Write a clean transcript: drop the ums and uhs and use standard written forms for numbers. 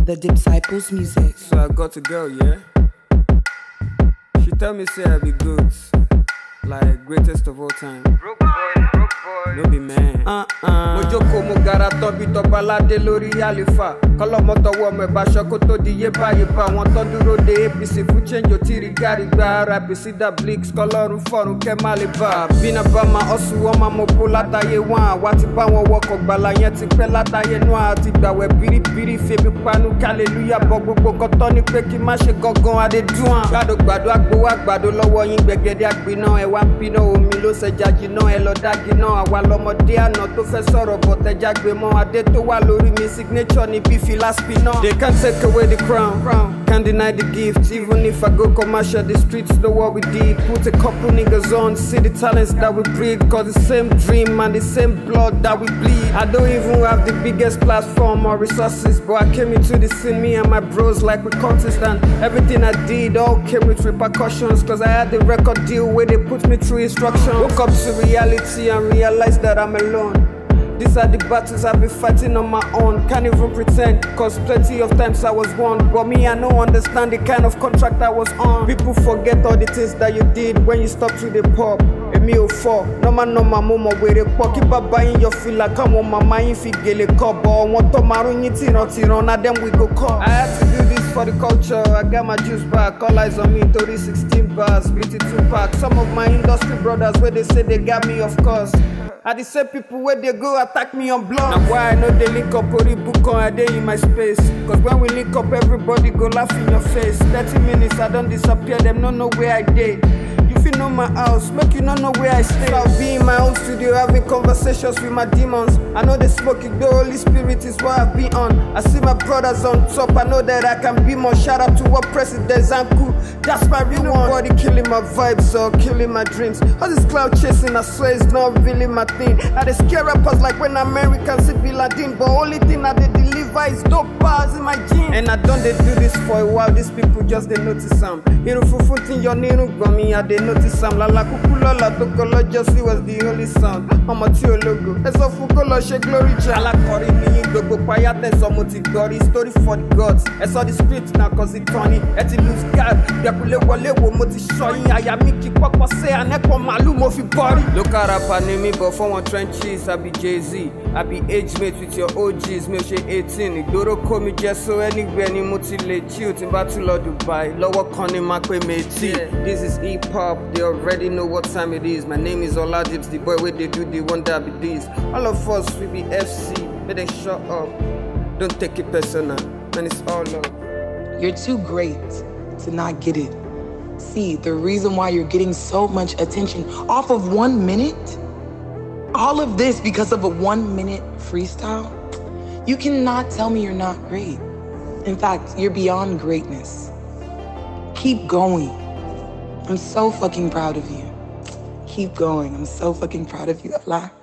The Disciples Music. So I got a girl, yeah? She tell me say I be good, like greatest of all time. Broke boy, no be man. Mo jókòó mo gara tán bí Tọ́baládé lórí àlefa. Kọ́lọ́mọ tọwọ́ ọmọ ìbáṣọ kó tó di yébáyébá. Àwọn tó dúró de APC fún change ò tí rí gàrígbá. RIP da Blix kọ́lọ́run fọ̀run kẹ́ má lè bá. Bínú bá máa ọ̀sùn wọn máa mọ̀ bó látàyè wọn. Àwa ti bá wọn wọkọ̀ gbàlà yẹn ti pẹ́ látàyè náà. Àti gbàwẹ̀ bíríbírí febi panu hallelujah bọ̀ gbogbo kọ́tọ́ ní pé kí má ṣe gangan adé dùn án. Gbàdógbàdó àgbowó àgbàdo lọ́wọ́ yín gbẹ̀gẹ́dẹ́ àgbiná. Ẹ wá ń piná omi ló ṣẹja jìnnà. Ẹ lọ dági náà àwa lọmọdé àná tó fẹ́ sọ̀rọ̀ bọ̀ tẹ́já gbé mọ́. Adé tó wà lórí mi signature ní bí fìlà spinner. They can't take away the crown, can't deny the gift. Even if I go commercial, the streets know what we did. Put a couple niggas on, see the talents that we breed. Cause the same dream and the same blood that we bleed. I don't even have the biggest platform or resources, but I came into the scene, me and my bros like we contest. And everything I did all came with repercussions. Cause I had the record deal where they put me through instructions. Woke up to reality and realized that I'm alone. These are the battles I've been fighting on my own. Can't even pretend, cause plenty of times I was won. But me, I don't understand the kind of contract I was on. People forget all the things that you did when you stopped to the pub. Èmi ò fọ́, nọ́mà mo mọ̀ wèrè pọ̀. Kí bàbá yín yọ fìlà káwọn màmá yín fi gèlè kọ́. Bọ̀ wọn tó márùn yín tìrantìran, na them we go call. I had to do this for the culture, I got my juice back. All eyes on me, 16 bars, split it 2 pack. Some of my industry brothers where they say they got me, of course. I the same people where they go attack me on block. Now why I know they link up or book on a day in my space. Cause when we link up everybody go laugh in your face. 30 minutes I don't disappear, them don't know where I did. If you know my house, make you not know where I stay. I'll be in my own studio having conversations with my demons. I know they smoke it, the Holy Spirit is what I've been on. I see my brothers on top, I know that I can be more. Shout out to what President Zanku, that's my real one. Nobody killing my vibes or killing my dreams. All this cloud chasing, I swear it's not really my thing. I they scare rappers like when Americans see Bin Laden. But only thing that they deliver is dope bars in my gym. And I don't they do this for a while, these people just they notice some. Hero fufu thing your name gummy, I they notice some. Lala kukulola to color just see was the only sound. I'm a tio logo. It's a fukolo she glory cha. Ala kori ni go quiet and some glory story for the gods. I saw the script now cause it funny. Eti lose God. Yakule wale wo moti showing. Ayamiki papa say aneko malu mo fi body. Look at rap me but for one trenches I be Jay-Z. I be age mate with your OGs. Me she 18. Idoro call me just so anywhere ni moti le chill. Timba to Lord Dubai. Lower Connie Makwe Meti. This is hip hop. They already know what time it is. My name is Oladips, the boy where they do the one that be this. All of us we be FC, but they shut up. Don't take it personal, and it's all love. You're too great to not get it. See, the reason why you're getting so much attention off of 1 minute, all of this because of a 1 minute freestyle, you cannot tell me you're not great. In fact, you're beyond greatness. Keep going. I'm so fucking proud of you. Keep going. I'm so fucking proud of you, Allah.